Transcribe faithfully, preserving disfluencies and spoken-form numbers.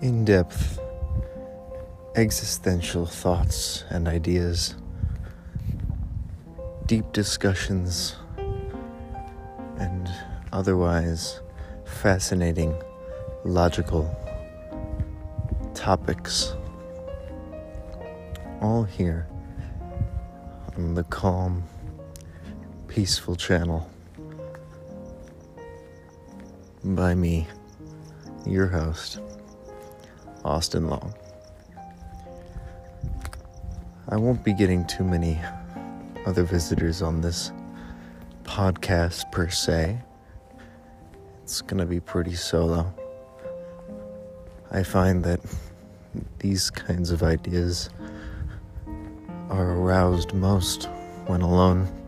in-depth existential thoughts and ideas, deep discussions, and otherwise fascinating, logical topics, all here on the calm, peaceful channel by me, your host, Austin Long. I won't be getting too many other visitors on this podcast per se. It's gonna be pretty solo. I find that these kinds of ideas are aroused most when alone.